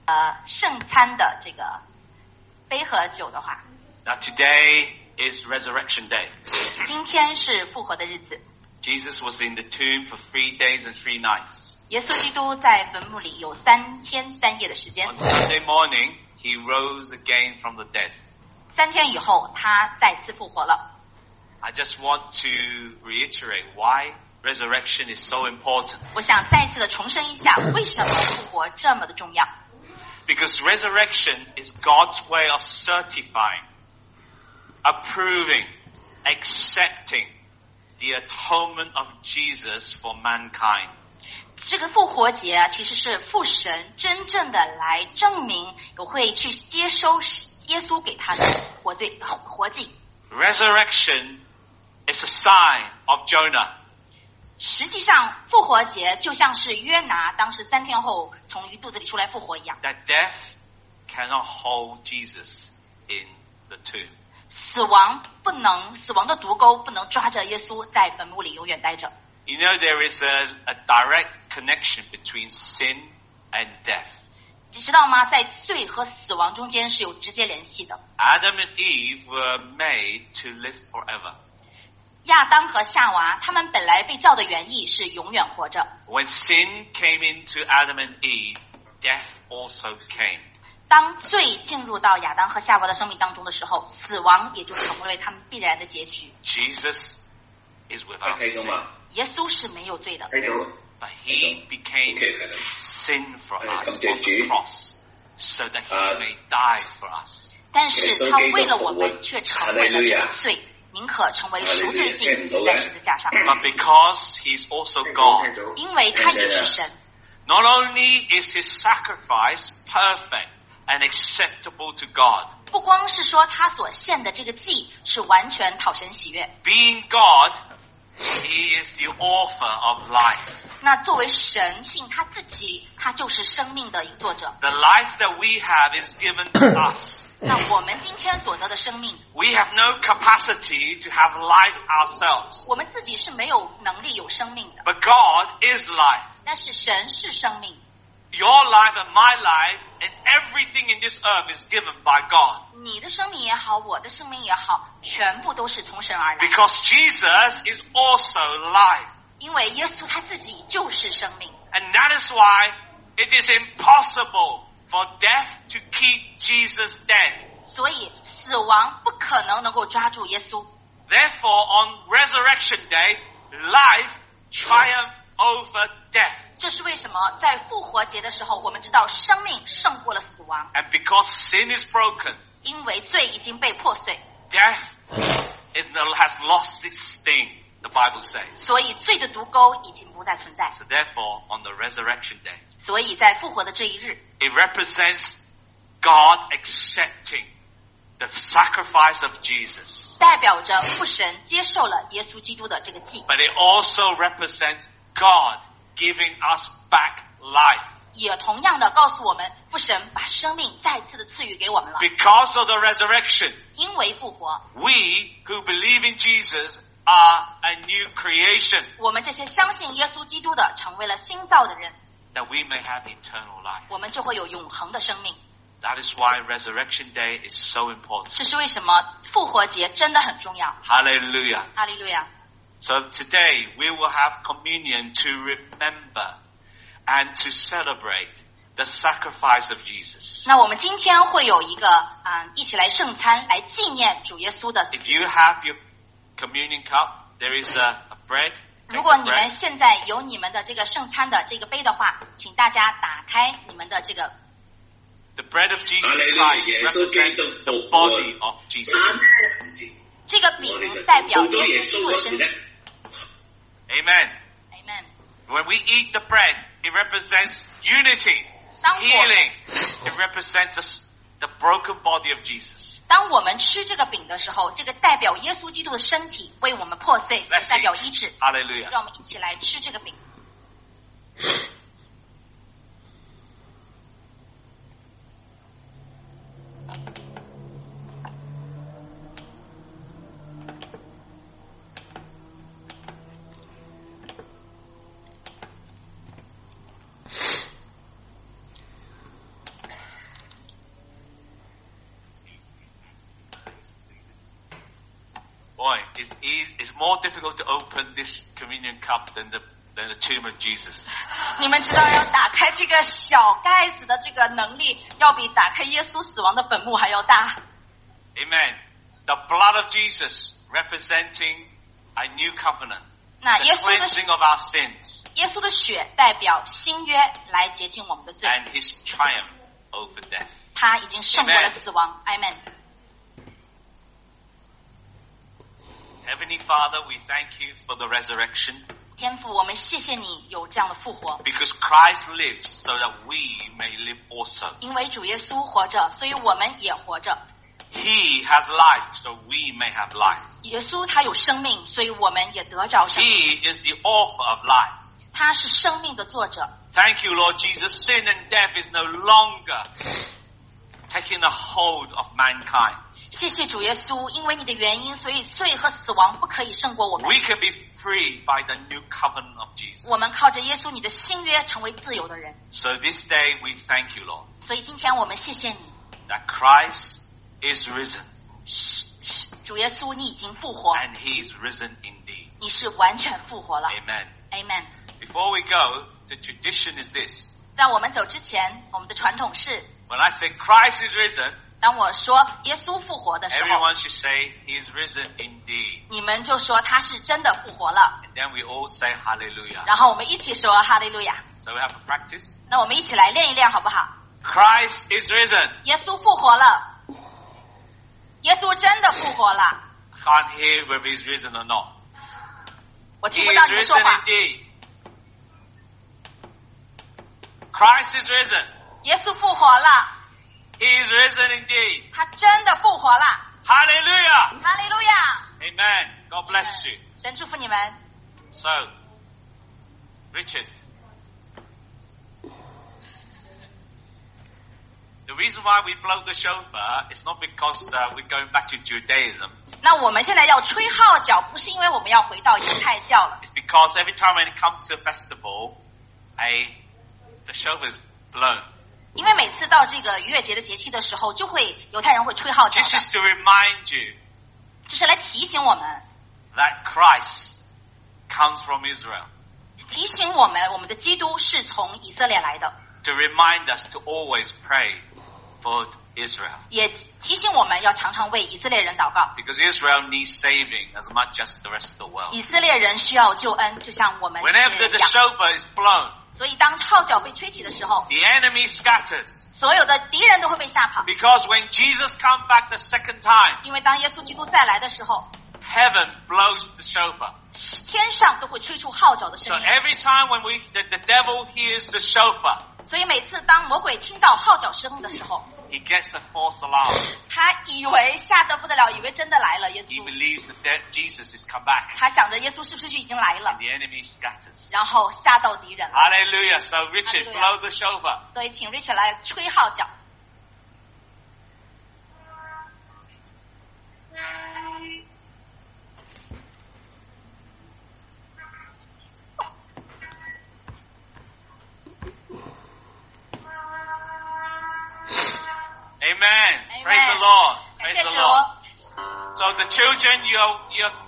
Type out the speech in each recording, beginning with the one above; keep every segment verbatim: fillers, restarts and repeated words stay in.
呃圣餐的这个杯和酒的话。 Now today is Resurrection Day. 今天是复活的日子。 Jesus was in the tomb for three days and three nights. 耶稣基督在坟墓里有三天三夜的时间。 On Sunday morning, he rose again from the dead. 三天以后，他再次复活了。 I just want to reiterate why resurrection is so important. 我想再一次的重申一下，为什么复活这么的重要。 Because resurrection is God's way of certifying, approving, accepting the atonement of Jesus for mankind. 这个复活节啊，其实是父神真正的来证明，我会去接收耶稣给他的活罪活祭。 Resurrection is a sign of Jonah. 实际上，复活节就像是约拿当时三天后从鱼肚子里出来复活一样。 That death cannot hold Jesus in the tomb. 死亡不能，死亡的毒钩不能抓着耶稣在坟墓里永远待着。 You know there is a, a direct connection between sin and death. 你知道吗？在罪和死亡中间是有直接联系的。 Adam and Eve were made to live forever. 亚当和夏娃，他们本来被造的原意是永远活着。 When sin came into Adam and Eve, death also came. 当罪进入到亚当和夏娃的生命当中的时候，死亡也就成为他们必然的结局。 Jesus is without sin. 耶稣是没有罪的。 But he became sin for us on the cross, so that he may die for us. 但是他为了我们却成为了这个罪，宁可成为赎罪祭死在十字架上。 But because he's also God, 因为他也是神。 not only is his sacrifice perfect and acceptable to God, 不光是说他所献的这个祭是完全讨神喜悦。 being God, he is the author of life. 那作为神性他自己，他就是生命的一个作者。 The life that we have is given to us. 那我们今天所得的生命， We have no capacity to have life ourselves. 我们自己是没有能力有生命的。 But God is life. 但是神是生命。 Your life and my life and everything in this earth is given by God. 你的生命也好，我的生命也好，全部都是从神而来。 Because Jesus is also life. 因为耶稣他自己就是生命。 And that is why it is impossible for death to keep Jesus dead. 所以死亡不可能能够抓住耶稣。 Therefore, on Resurrection Day, life triumphs over death. 这是为什么在复活节的时候，我们知道生命胜过了死亡。 And because sin is broken, 因为罪已经被破碎， death is, has lost its sting, the Bible says. 所以罪的毒钩已经不再存在。 So therefore, on the Resurrection Day, 所以在复活的这一日， it represents God accepting the sacrifice of Jesus. 代表着父神接受了耶稣基督的这个祭， But it also represents God giving us back life. 也同样的告诉我们，父神把生命再次的赐予给我们了。 Because of the resurrection, 因为复活， we who believe in Jesus are a new creation, 我们这些相信耶稣基督的，成为了新造的人， that we may have eternal life. 我们就会有永恒的生命。 That is why Resurrection Day is so important. 这是为什么复活节真的很重要。 Hallelujah. 哈利路亚。 So today we will have communion to remember and to celebrate the sacrifice of Jesus. 那我们今天会有一个啊、嗯，一起来圣餐，来纪念主耶稣的。 If you have your communion cup, there is a, a bread. 如果你们现在有你们的这个圣餐的这个杯的话，请大家打开你们的这个。 The bread of Jesus Christ represents the body of Jesus. 这个饼代表耶稣基督的身体。 Amen. Amen. When we eat the bread, it represents unity, 当我 healing. It represents the broken body of Jesus. 当我们吃这个饼的时候，这个代表耶稣基督的身体为我们破碎， Let's 代表 eat. 医治。 Hallelujah. 让我们一起来吃这个饼。 Boy, it's, easy, it's more difficult to open this communion cup than the, than the tomb of Jesus. 你们知道要打开这个小盖子的这个能力，要比打开耶稣死亡的坟墓还要大。 Amen. The blood of Jesus representing a new covenant. 那 The 耶稣的 cleansing of our sins 耶稣的血代表新约来洁净我们的罪， and his triumph over death. 他已经胜过了 Amen. 死亡。Amen。 Heavenly Father, we thank you for the resurrection 天父，我们谢谢你有这样的复活， because Christ lives so that we may live also. 因为主耶稣活着，所以我们也活着。 He has life so we may have life. 耶稣他有生命，所以我们也得着生命。 He is the author of life. 他是生命的作者。 Thank you, Lord Jesus. Sin and death is no longer taking a hold of mankind. 谢谢主耶稣，因为你的原因，所以罪和死亡不可以胜过我们。 We can be free by the new covenant of Jesus. 我们靠着耶稣你的新约成为自由的人。 So this day we thank you, Lord, 所以今天我们谢谢你， that Christ is risen 主耶稣，你已经复活， and he is risen indeed. 你是完全复活了。 Amen. Amen。 Before we go, the tradition is this. 在我们走之前，我们的传统是， When I say Christ is risen, 当我说耶稣复活的时候， everyone should say he is risen indeed. 你们就说他是真的复活了， And then we all say hallelujah. 然后我们一起说哈利路亚。 So we have a practice. 那我们一起来练一练好不好？ Christ is risen. 耶稣复活了，耶稣真的复活了。 I can't hear whether he's risen or not. 我 He 听不 is 到你们说 risen 话。 indeed. Christ is risen. 耶稣复活了， He is risen indeed. 他真的复活了。 Hallelujah. 哈利路亚！ Amen. God bless you. 神祝福你们。 So, Richard, the reason why we blow the shofar is not because uh, we're going back to Judaism. 那我们现在要吹号角，不是因为我们要回到犹太教了， It's because every time when it comes to a festival, a the shofar is blown. 因为每次到这个逾越节的节气的时候，就会犹太人会吹号角 This 的， is to remind you 这是来提醒我们， that Christ comes from Israel. 提醒我们我们的基督是从以色列来的， To remind us to always pray for Israel. 也提醒我们要常常为以色列人祷告。 Because Israel needs saving as much as the rest of the world. 以色列人需要救恩，就像我们以色 Whenever 列 the 人一样。 shofar is blown, 所以当号角被吹起的时候， the enemy scatters. 所有的敌人都会被吓跑。 Because when Jesus comes back the second time, 因为当耶稣基督再来的时候， heaven blows the shofar. 天上都会吹出号角的 So 声音。 every time when we the, the devil hears the shofar, 所以每次当魔鬼听到号角声的时候， he gets a false alarm. 他以为吓得不得了，以为真的来了耶 He 稣。 believes that there- Jesus is come back. 他想着耶稣是不是就已经来了， The enemy scatters. 然后吓到敌人了。 Hallelujah. So Richard, Hallelujah. blow the shofar. 所以请 Richard 来吹号角。 Amen. Amen. Praise the Lord. 感 Praise 谢 the 主。 Lord. So the children, you're, you're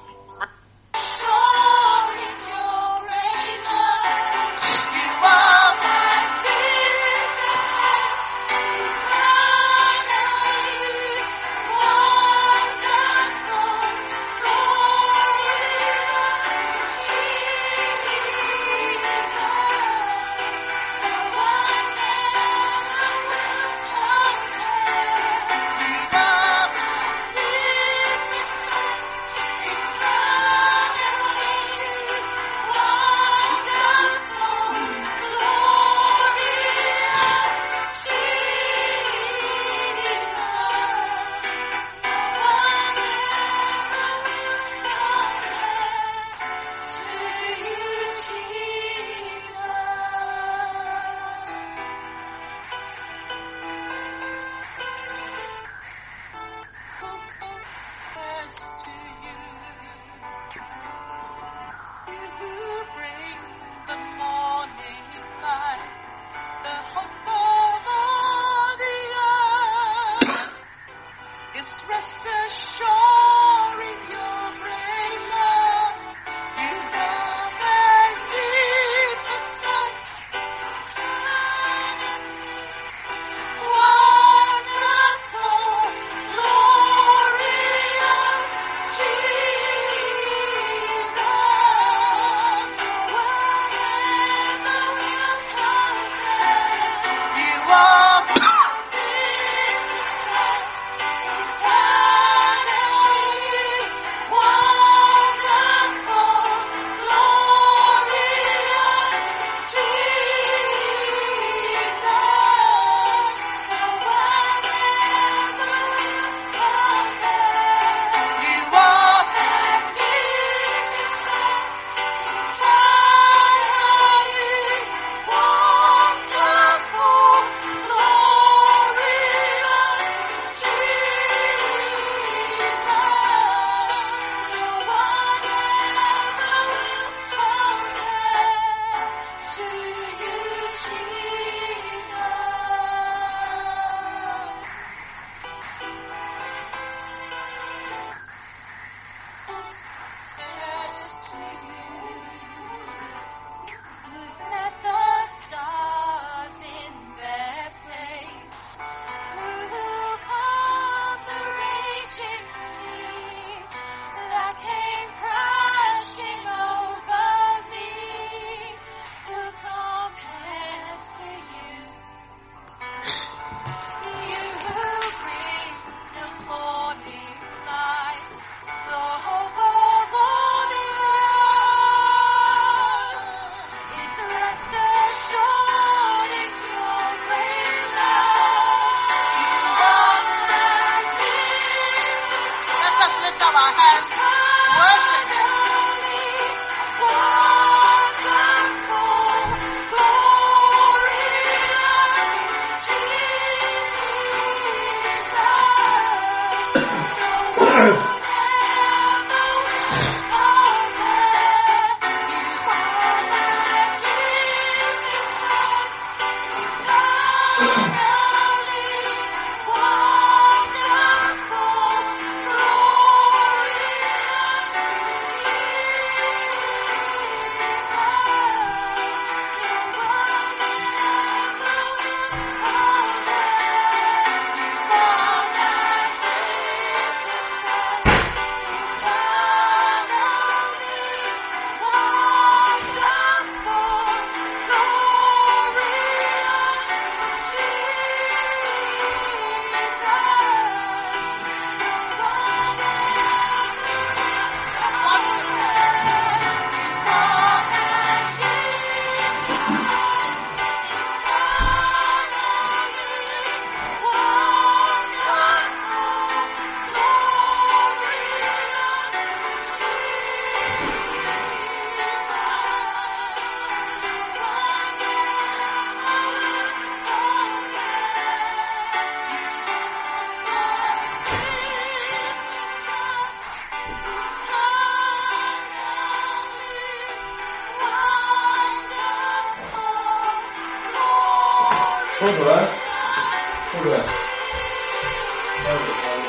主任，副主任，三五三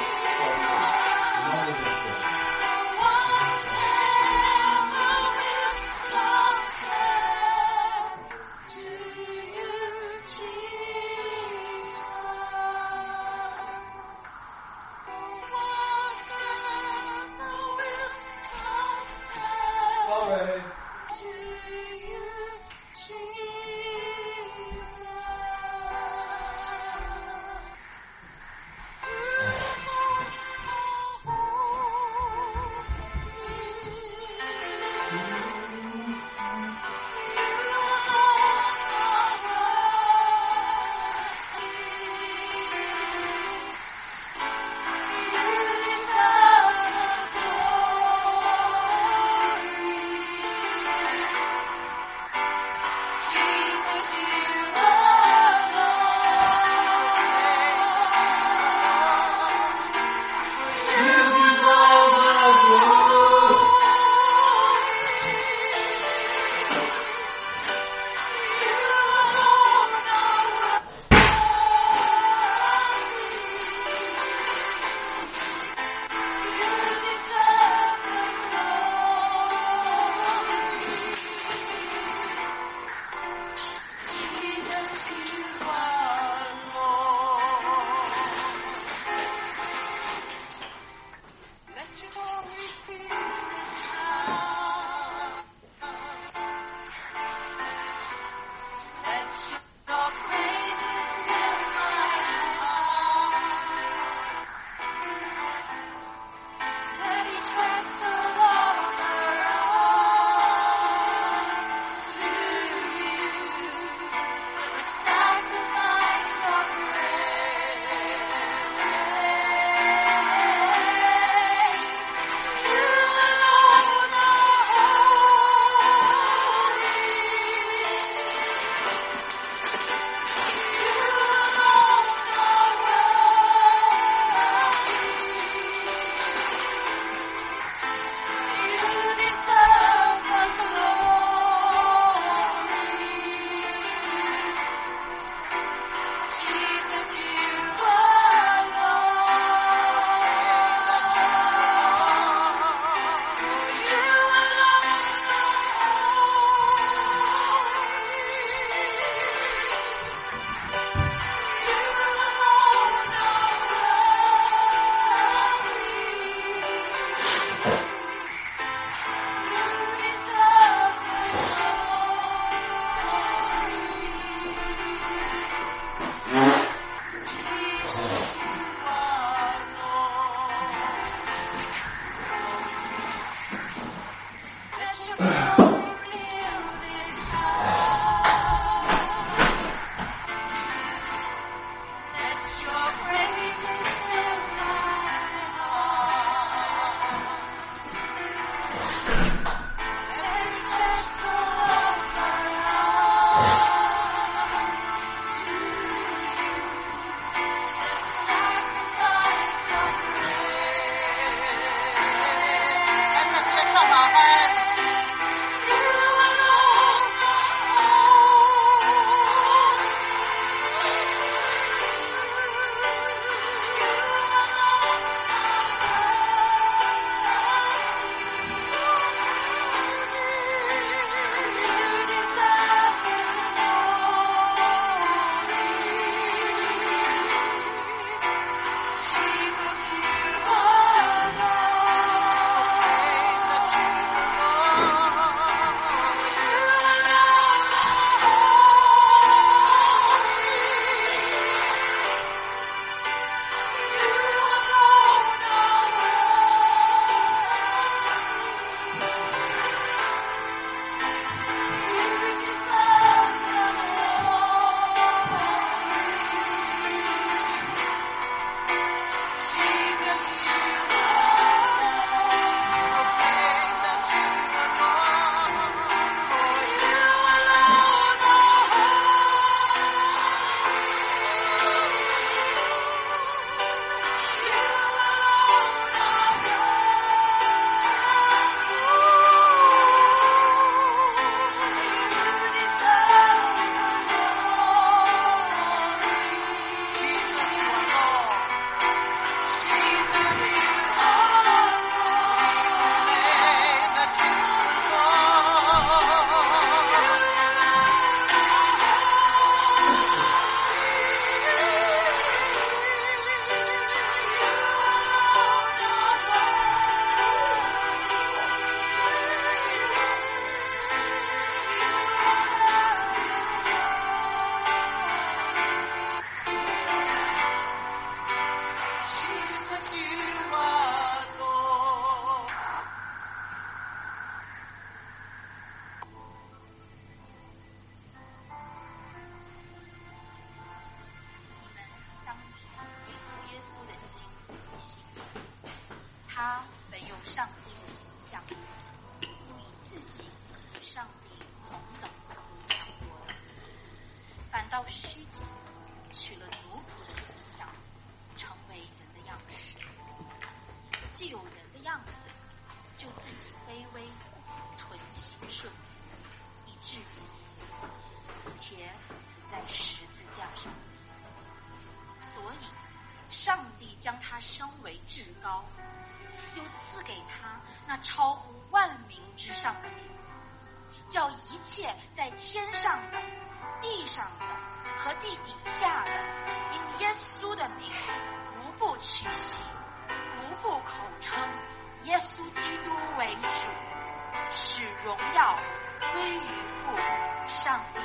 将他升为至高，又赐给他那超乎万民之上的名，叫一切在天上的、地上的和地底下的，因耶稣的名，无不屈膝，无不口称耶稣基督为主，使荣耀归于父上帝。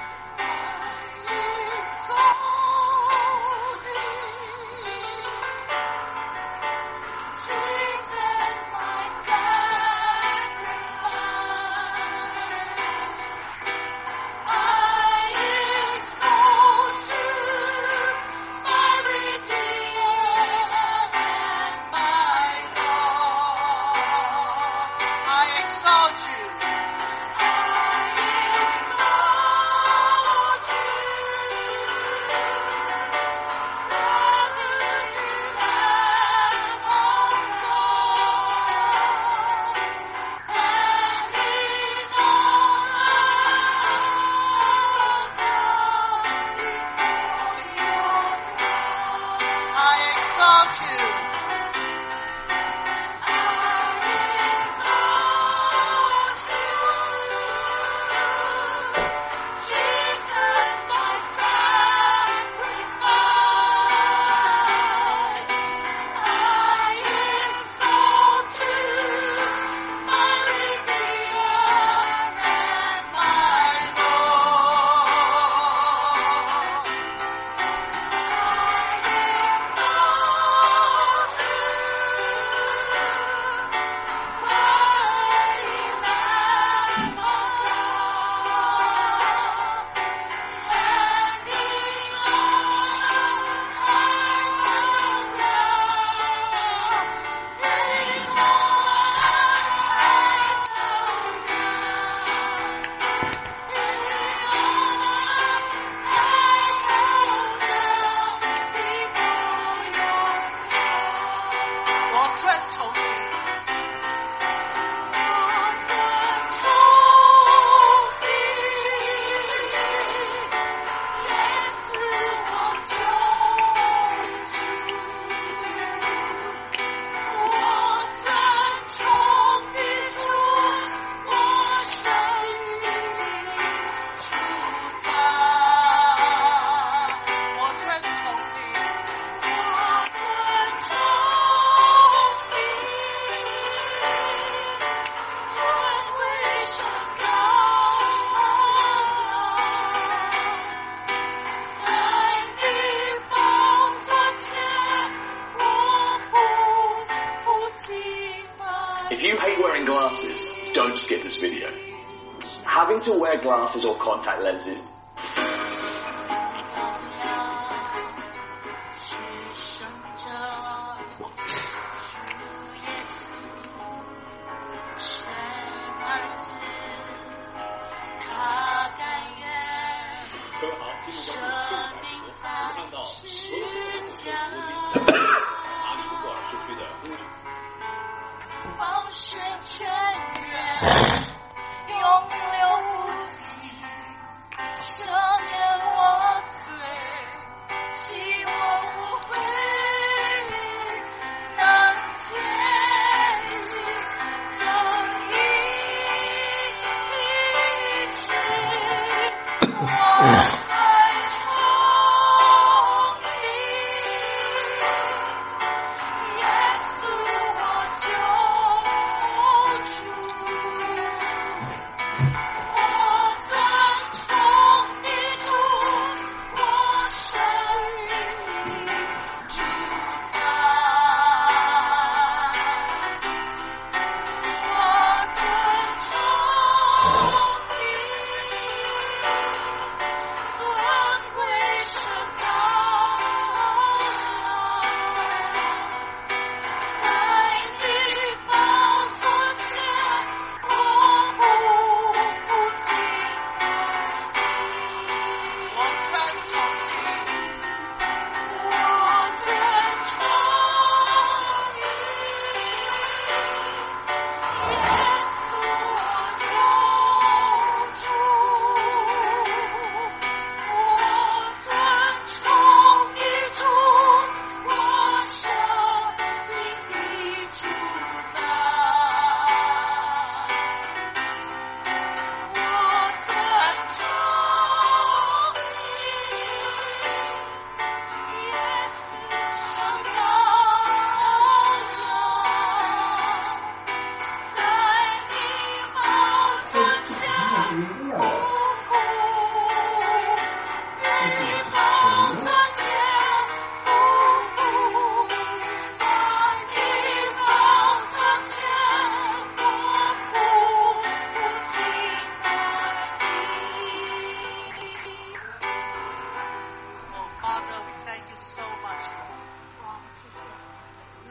If you hate wearing glasses, don't skip this video. Having to wear glasses or contact lenses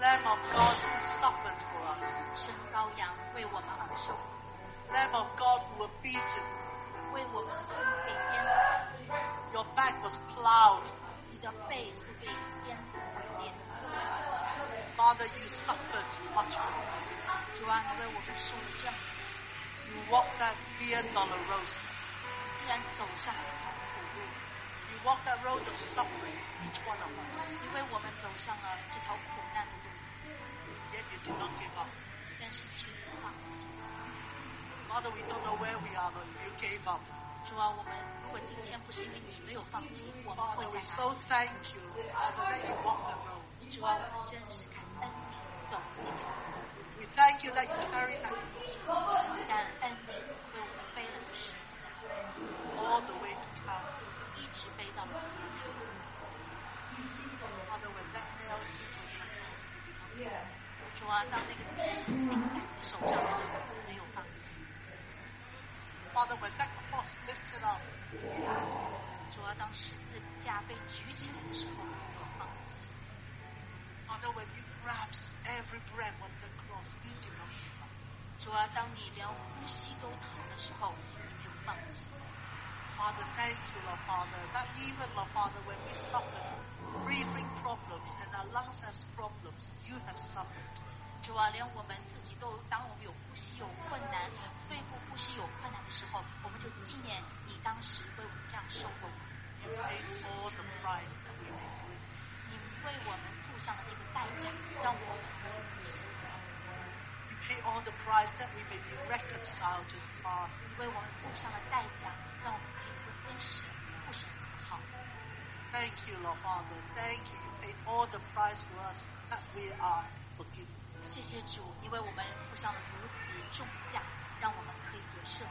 Lamb of God who suffered for us. 神羔羊为我们而受苦， Lamb of God who were beaten. 为我们被鞭打， Your back was plowed. 你的背是被鞭子裂。 Father, you suffered much for us. 主啊，你为我们受了这样的苦， You walked that Via Dolorosa. 你既然走上了一条苦路， You walked that road of suffering, each one of us. 你为我们走上了这条苦难的路， Yet you did not give up. 但是却不放弃。 Father, we don't know where we are, but you gave up. 主啊，我们如果今天不是因为你没有放弃，我们会 Father, 在 we 哪 so thank you, Father, that you walked the road. 里？主啊，我们真是感恩你走你的路， We thank you that you carried that cross 感恩你为我们背了十字架， all the way to Calvary. 一直背到了耶路。 Father, when that nail hit your hand, you did not give up. 主啊，当那个钉子钉在你手上的时候，没有放弃。 Father, when that cross lifted up, 主啊，当十字架被举起来的时候，没有放弃。 Father, when you grasp every breath of the cross, you did not give up. 主啊，当你连呼吸都疼的时候，你没有放弃。 Father, thank you, Lord Father, that even, Lord Father, when we suffered breathing problems and our lungs have problems, you have suffered. 主啊，连我们自己都，当我们有呼吸有困难、肺部呼吸有困难的时候，我们就纪念你当时为我们这样受过苦。 You paid all the price that we may live. 你为我们付上了那个代价，让我们可以呼吸。 You pay all the price that we may be reconciled to the Father. 你为我们付上了代价，让我们可以跟神互神和好。 Thank you, Lord Father. Thank you. You paid all the price for us that we are forgiven. 谢谢主，你为我们付上了如此重价，让我们可以得赦。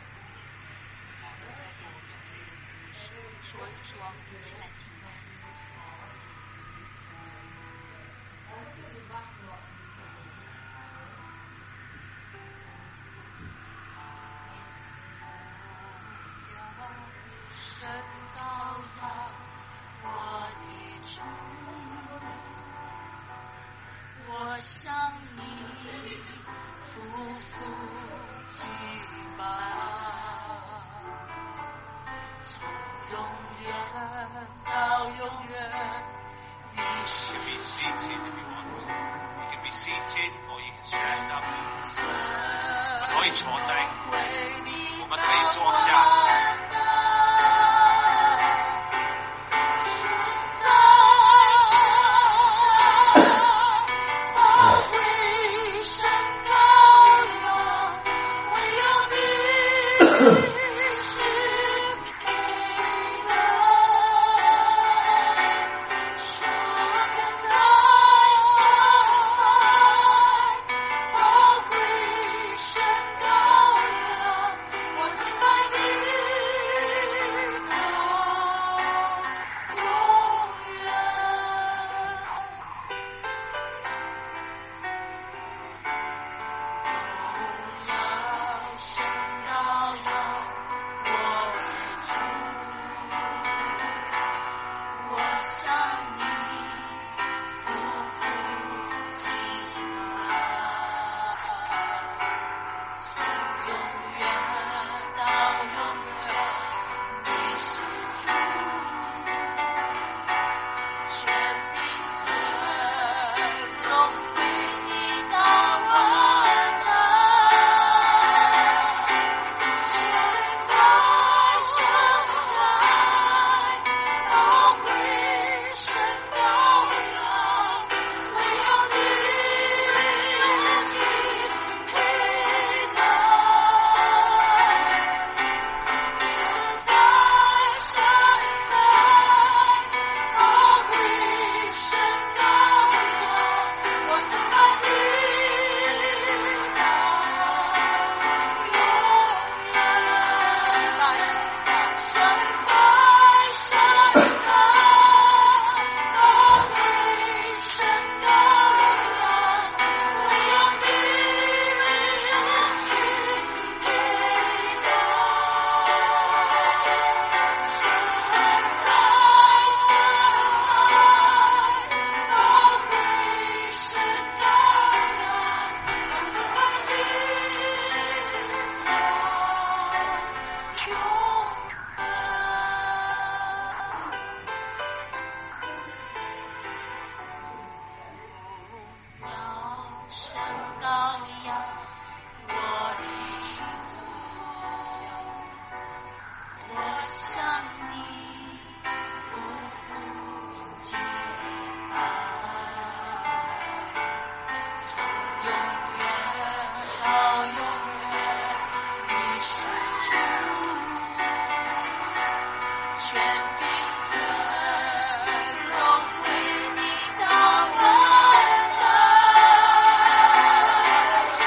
Father, therefore, today, 说说，今天来敬拜。 神羔羊，我的主， 我向你夫妇祭拜，从永远到永远，你 You 是 can be seated if you want. You can be seated or you can stand up. 可以坐低， 为你我们可以坐下。 Oh, 羔羊，我的主我向你不负敬拜。从永远到永远，你是主，全凭尊荣归你到万代。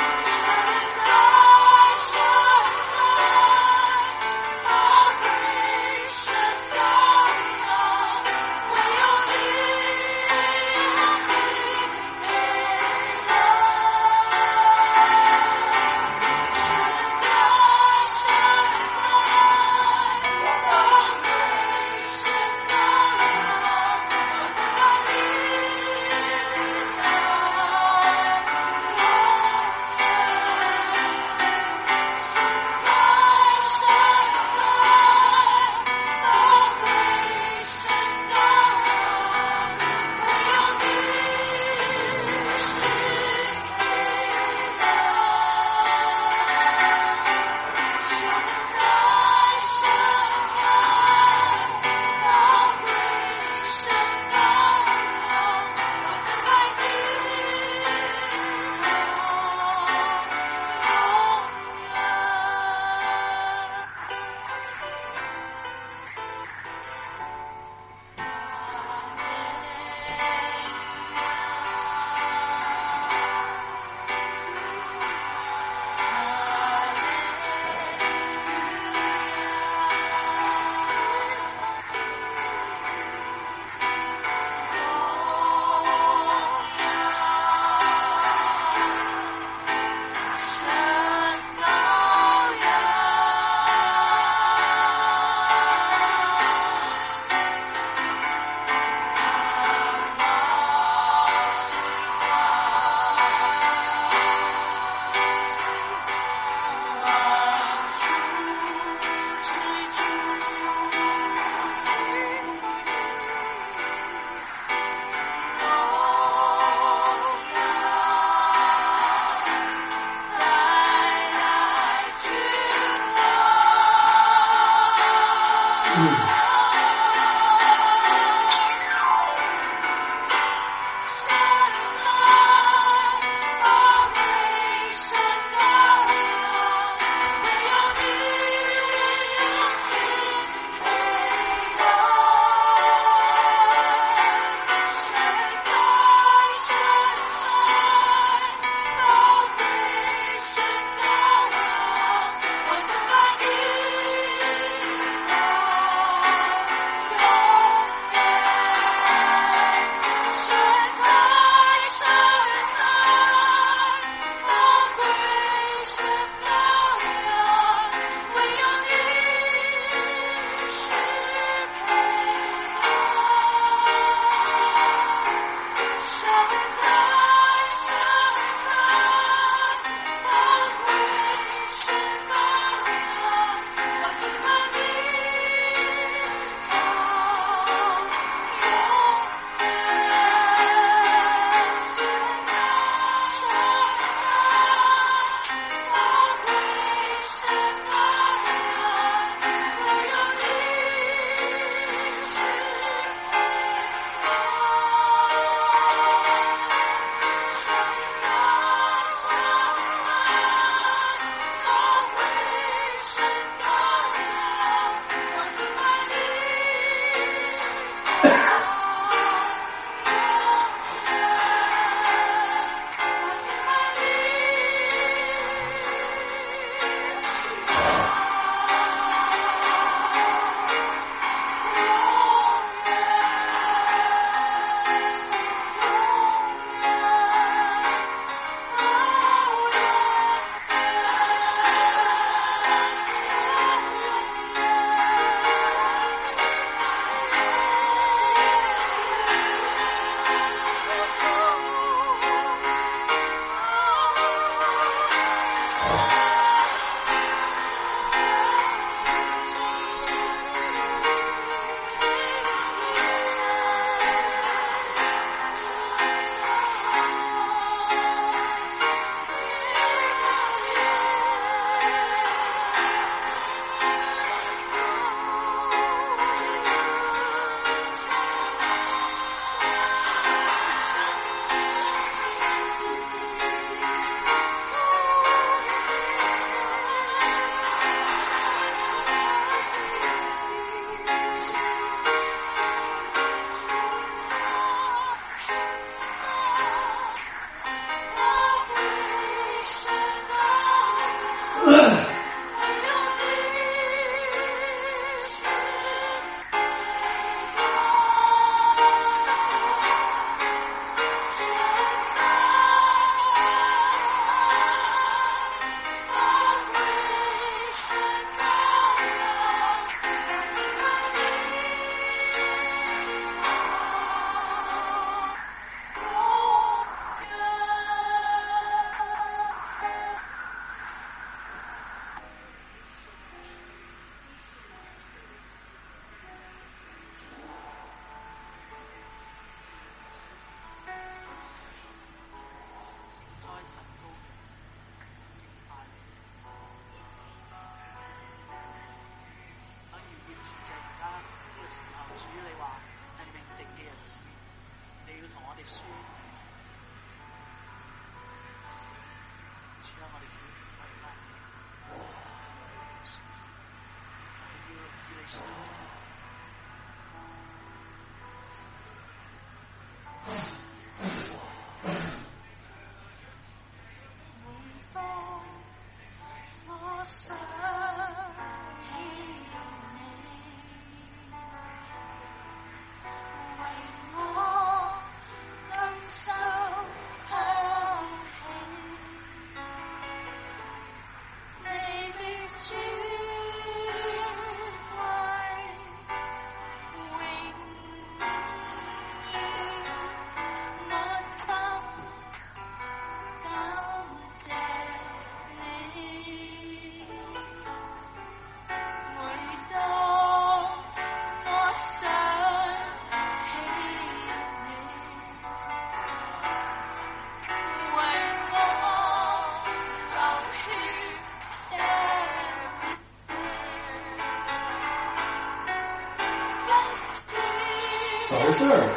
事儿。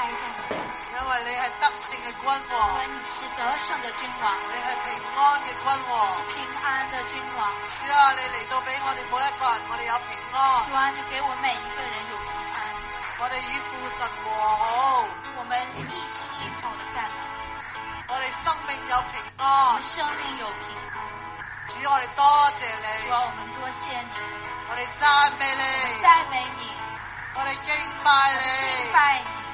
在你面前， 因為你係得勝嘅君因王， 为你是得胜的君王， 你係平安嘅君王。 是平安的君王。 主啊，你嚟到俾我哋每一個人，我哋有平安， 主啊，你给我们每一个人有平安， 我哋與父神和好， 我们一心一口的赞美， 我哋生命有平我安们。生命有平安。 主，我哋多謝你， 主啊，我们多谢你， 我哋讚美你， 赞美你， 我哋敬拜你。 敬拜你。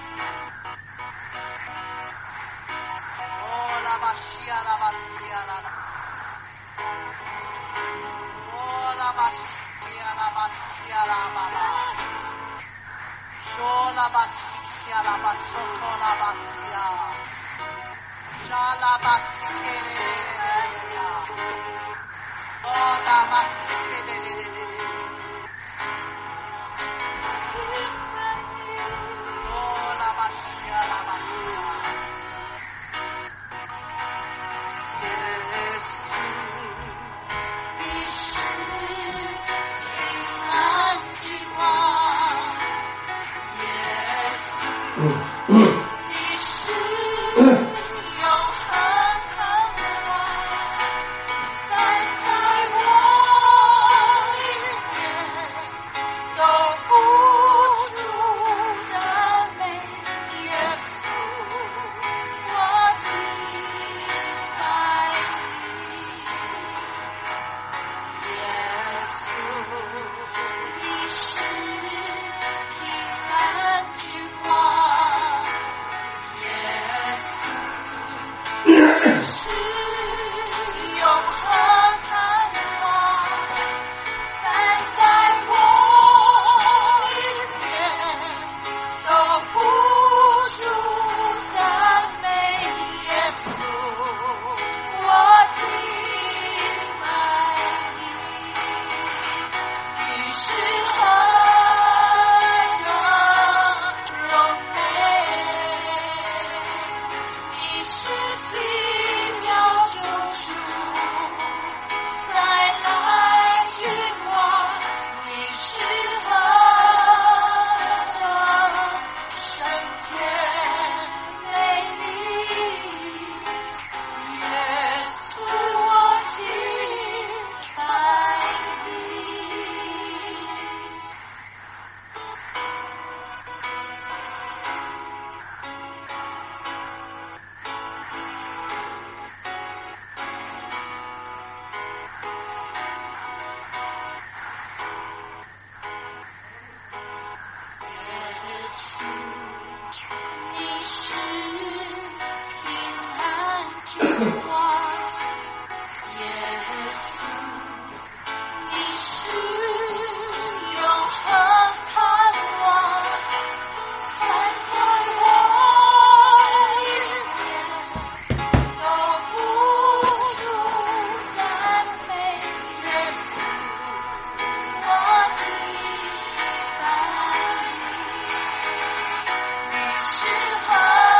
哦，拉巴西啊，拉巴西啊，拉拉。哦，拉巴西啊，拉巴西啊，拉巴拉。说拉巴西啊，拉巴索托拉巴西啊。沙拉巴西克嘞嘞嘞呀。哦，拉巴西克嘞嘞嘞嘞嘞。哦，拉巴西啊，拉巴西啊。耶稣，你是平安君王。耶稣，你是永恒盼望，但在我里面都不住赞美耶稣，我敬拜你心。耶稣，你是平安君王。耶稣，你是永恒盼望，但在我里面都不住赞美耶稣，我敬拜你。你是何等荣美，你是奇妙救赎，带来君王，你是何等圣洁美丽，耶稣我敬拜你。耶稣，你是平安君王。耶稣，你是永恒盼望，但在我里面都不住赞美耶稣，我敬拜你。你是何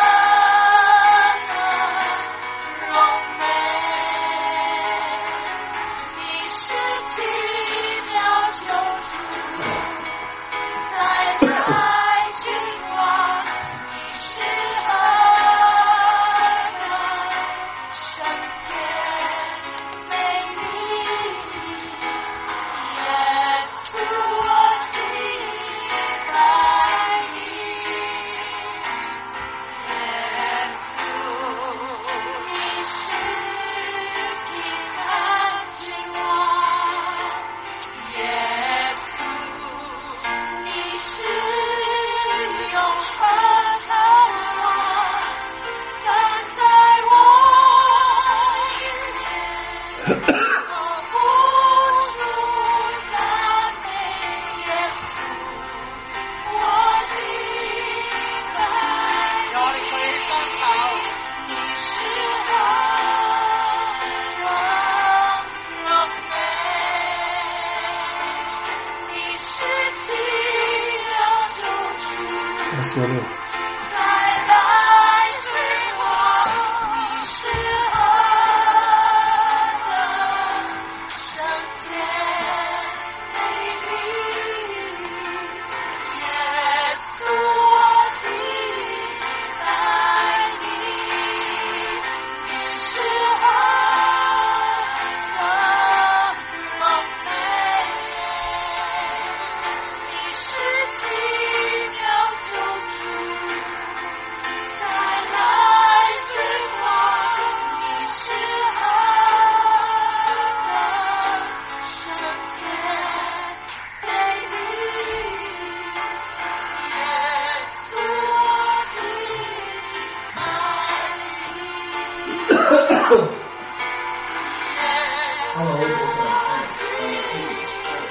等荣美，你是奇妙救赎，在在君王，你是何等圣洁美丽，耶稣我敬拜你。耶稣，你是平安君王。耶稣，你是永恒盼望，但在我里面都不住赞美耶稣，我敬拜讓我哋舉起雙手。 你是何等榮美，你是奇妙救贖， 二四六。 再來君王，你是何等聖潔美麗，耶穌我敬他们会说出来，哎，呃，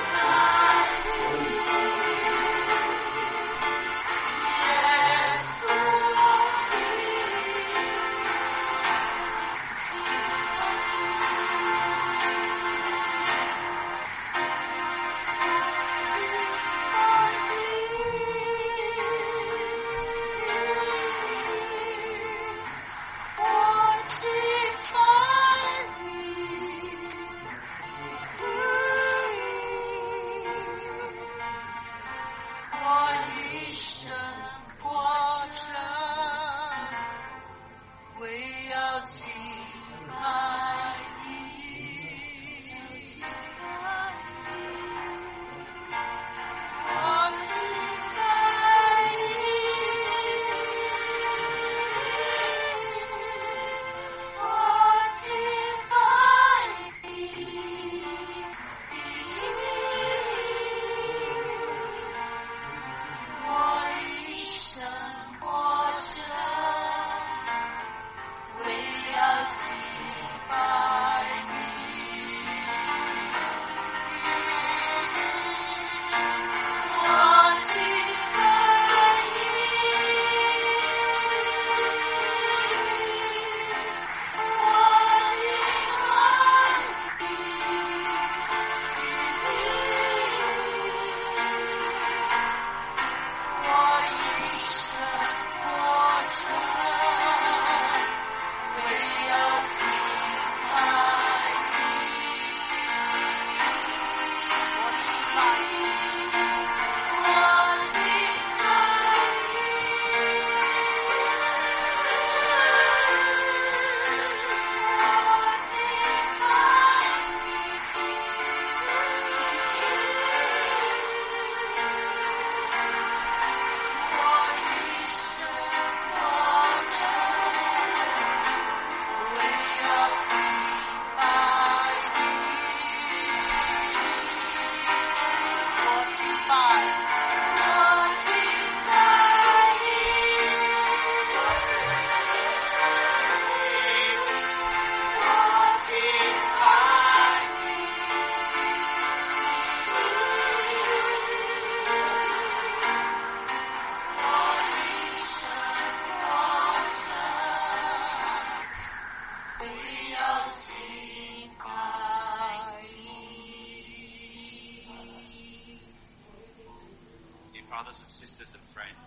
brothers and sisters and friends,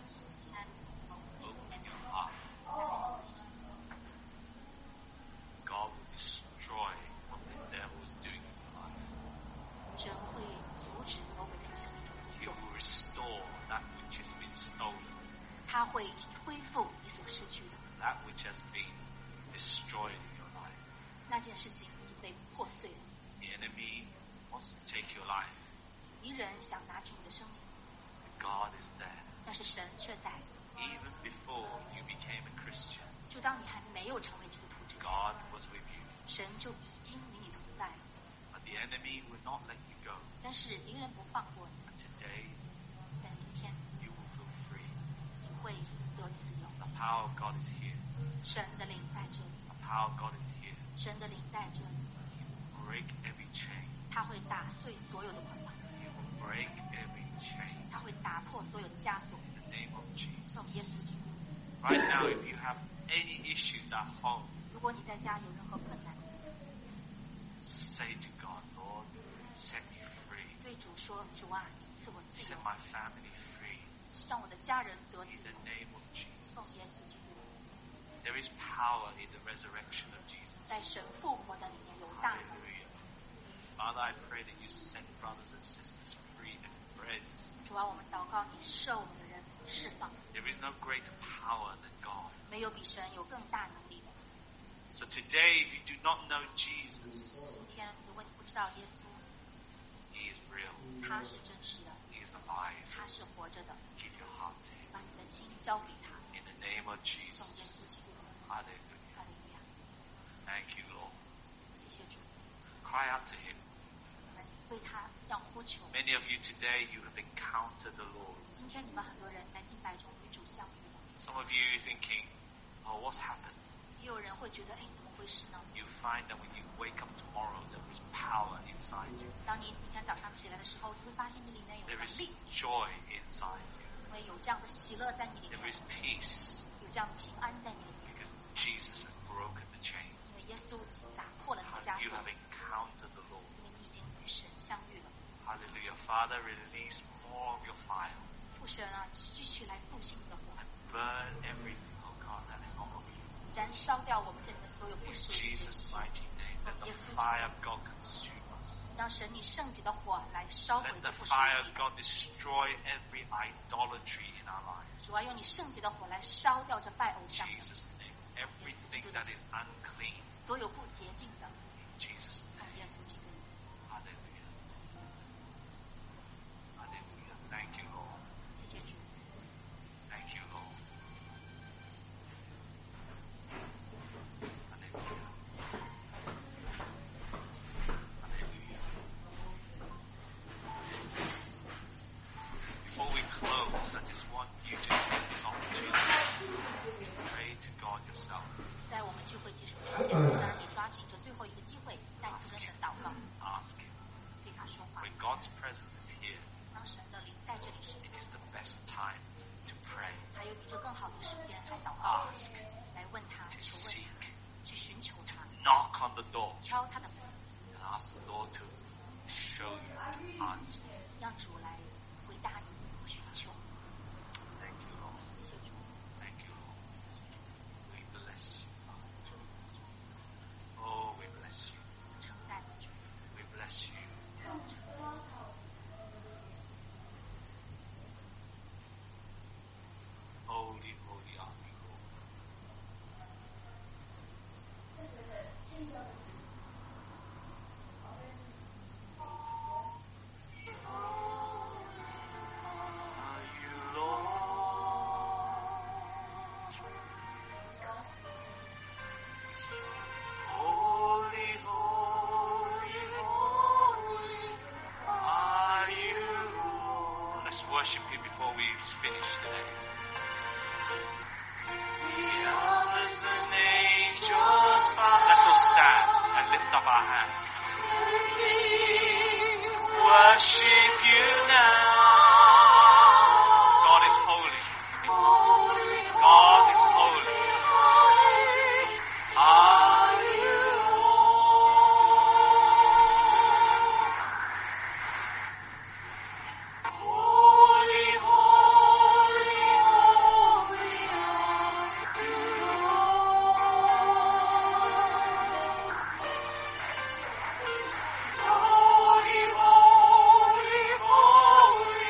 open your heart. God will destroy what the devil is doing in your life. 神会阻止魔鬼在你生命中的 He 作 will restore that which has been stolen, 他会恢复你所失去的 that which has been destroyed in your life. 那件事情已经被破碎了。 The enemy wants to take your life. 敌人想拿取你的生命， God is there. 但是神却在。 Even before you became a Christian, 就当你还没有成为基督徒之前， God was with you. 神就已经与你同在了。 But the enemy will not let you go. 但是敌人不放过你， And today, 但今天 you will feel free. 你会得自由。 The power of God is here. 神的灵在这里， The power of God is here. 神的灵在这里， Break every chain. 他会打碎所有的捆绑， He will break every chain. 他会打破所有的枷锁。 In the name of Jesus. 奉耶稣基督。 Right now, if you have any issues at home, 如果你在家有任何困难， say to God, Lord, set me free. 对主说：“主啊，你赐我自 Set 由， my family free. 让我的家人得自 In the 由。 name of Jesus. 奉耶稣基督， There is power in the resurrection of Jesus. 在神复活的里面有大能。 Hallelujah. Father, I pray that you set brothers and sisters free and friends. 主啊，我们祷告你赦我们的人释放， There is no greater power than God. 没有比神有更大能力的。 So today, if you do not know Jesus, 今天，如果你不知道耶稣， He is real. 他是真实的， He is alive. 他是活着的， Give your heart to Him. 把你的心交给他。 In the name of 奉 Jesus. 耶稣基督， Hallelujah. 哈利路亚， Thank you, Lord. 谢谢主， Cry out to Him. 我们为他这样呼求。 Many of you today, you have encountered the Lord. 今天你们很多人在敬拜中与主相遇了， Some of you thinking, oh, what's happened? 也有人会觉得，哎，怎么回事呢？ You find that when you wake up tomorrow, there is power inside you. 当你明天早上起来的时候，你会发现你里面有 There 能 is 力， joy inside you. 因为有这样的喜乐在你里 There 面， is peace 有这样的平安在你里面， because Jesus has broken the chain. 因为耶稣已经打破了你的枷 You 锁， have encountered the Lord. 因为你已经与神相遇了。 Hallelujah. Father, release more of your fire 父神啊，继续来复兴你的火， and burn everything, oh God, that is not of you. 燃烧掉我们这里面所有不 In 属于你的 Jesus' mighty name, let the fire of God consume us. 让神你圣洁的火来烧毁 Let 这 the 不属 fire 于 of 你的。 God destroy every idolatry in our lives. 主啊，用你圣洁的火来烧掉这拜偶 In 像的， Jesus' name, everything that is unclean. 所有不洁净的， In Jesus' 奉 name. 耶稣基督。 Hallelujah. Hallelujah. Thank you, Lord. 谢谢主， Thank you, Lord. Hallelujah. Hallelujah. Before we close, I just want you to take this opportunity to pray to God yourself. 在我们聚会结束之前，我想让你抓紧这最后一个机会，再次跟神祷告， Ask Him. 对他说话。 When God's presence is here, 当神的灵在这里时， it is the best time to pray, 还有比这更好的时间来祷告， ask, 来问他， to 求问 seek, 他，去寻求他， knock on the door, 敲他的门， and ask the Lord to show you, to answer. 让主来回答你寻求。 Thank you, Lord. 谢谢主， Thank you, Lord. We bless you. Oh, we bless you. 称赞主， We bless you. Holy, holy are you, Lord. Are you Lord? Holy, holy, holy are you, Lord. Let's worship Him before we finish today. The elders and angels bow. Let's all stand and lift up our hands. Worship you now. God is holy. God is holy. Are you holy, holy, holy are you, Holy, holy, holy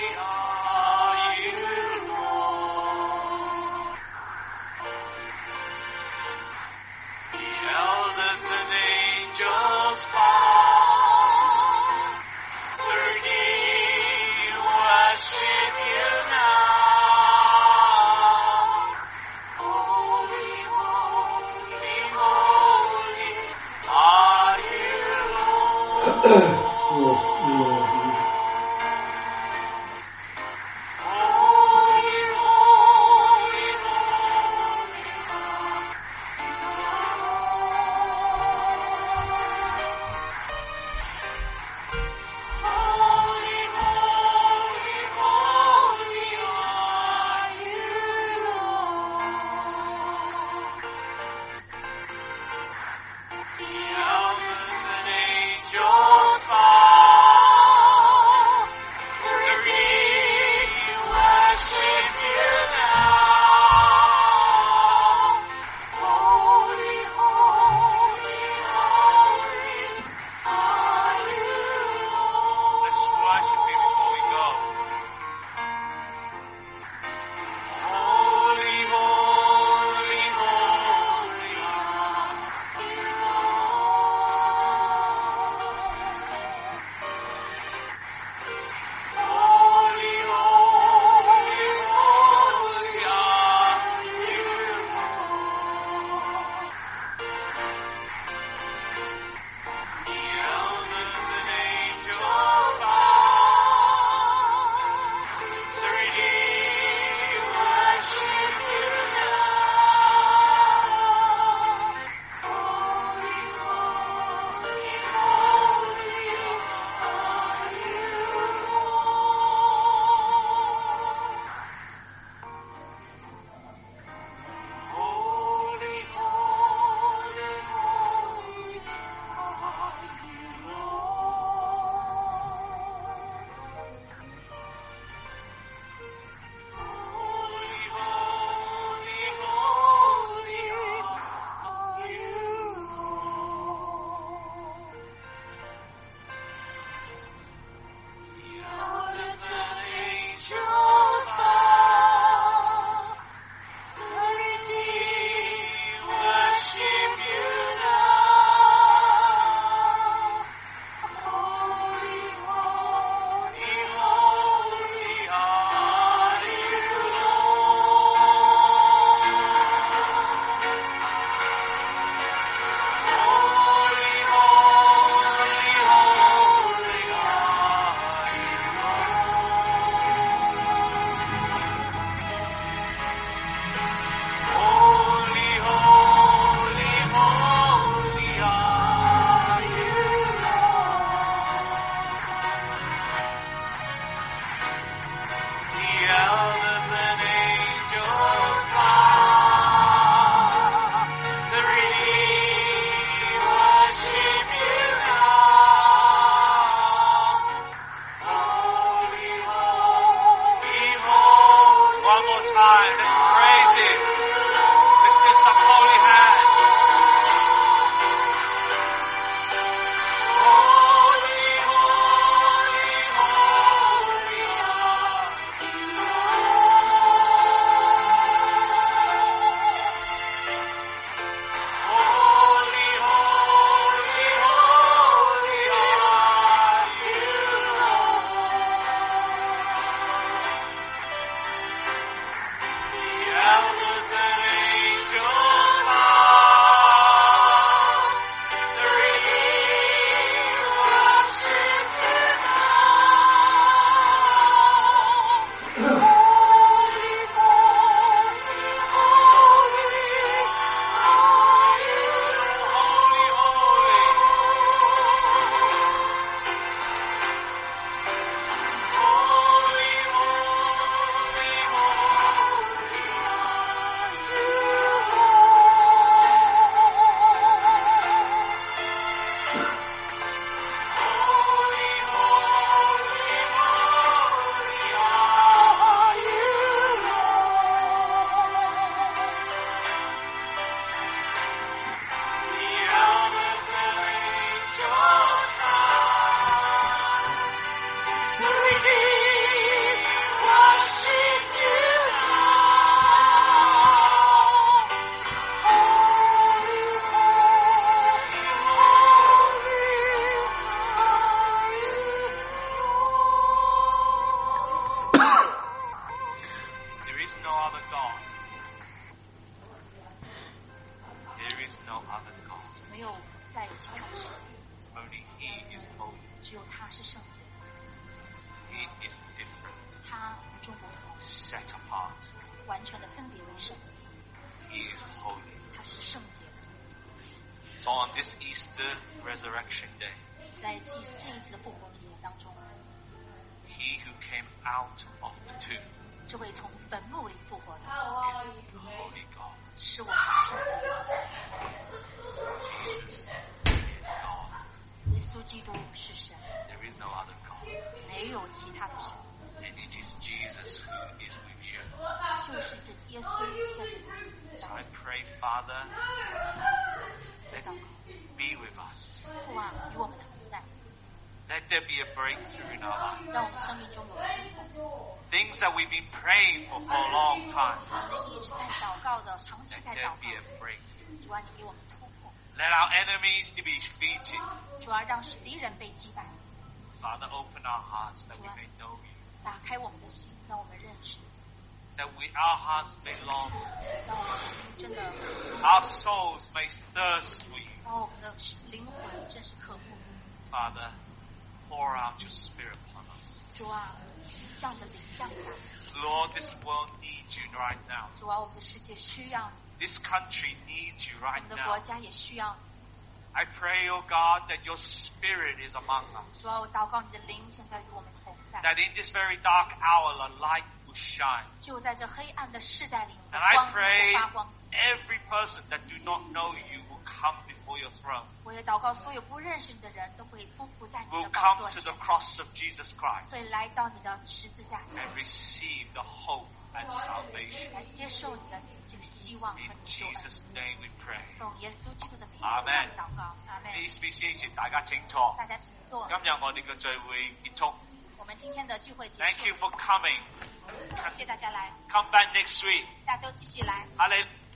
Him. Let's lift up holy hands. Holy, holy, holy are you, Holy, holy, holy are you, The elders and angels bow, the redeemed worship Him now. Holy, holy, holy are you, holy, holy. Holy, holy, holy are you, Holy, holy, holy are you, The elders and angels bow, the redeemed worship you now. Holy, holy, holy are you, There is no other God. There is no other God. 没有再有其他的神， Only He is holy. 只有他是圣洁的， He is different, 他与众不同， set apart. 完全的分别为圣， He is holy. 他是圣洁的。 So on this Easter resurrection day, 在这这一次的复活节当中， He who came out of the tomb 这位从坟墓里复活的， is the holy God. 是我们的圣洁。 Jesus is God. 耶稣基督是神， There is no other God. 没有其他的神， And it is Jesus who is with you. 就是这耶稣现在 So I pray, Father, let 祷告， be with us. 父啊，与我们同在， Let there be a breakthrough in our life. 让我们生命中有突破。 Things that we've been praying for for a long time. 我们一直在祷告的，长期 Let 在 there 祷 be a 告。 breakthrough. 主啊，你给我们突破。 Let our enemies to be defeated. 主啊，让敌人被击败。 Father, open our hearts that we may know you. 打开我们的心，让我们认识， That we, our hearts may long. 让我们真的， Our souls may thirst for you. 让我们的灵魂真是渴慕。 Father, pour out your spirit upon us. 主啊，这样的灵降下来。 Lord, this world needs you right now. 主啊，我们的世界需要你， This country needs you 我 right 们的国 now. 家也需要你。 I pray, O God, that your spirit is among us. 主啊，我祷告你的灵现在与我们同在， That in this very dark hour, a light will shine. 就在这黑暗的世代里，你的 And I 光能 pray 够发光。 every person that do not know you will come before your throne. 我也祷告所有不认识你的人都会匍匐在你 Will 的宝 come 座 to 前 the，cross of Jesus Christ 会来到你的十字架前， and receive the hope and salvation. 来接受你的这个希望和 In 你救恩。 Jesus' name we pray. 奉耶稣基督的名字 Amen 祷告，阿门。 Please be seated. 大家請坐。 大家請坐。 今日我哋嘅聚會結束。 我們今天的聚會結 Thank you 束， for coming. 謝謝大家來， Come back next week. 下周繼續來。 哈利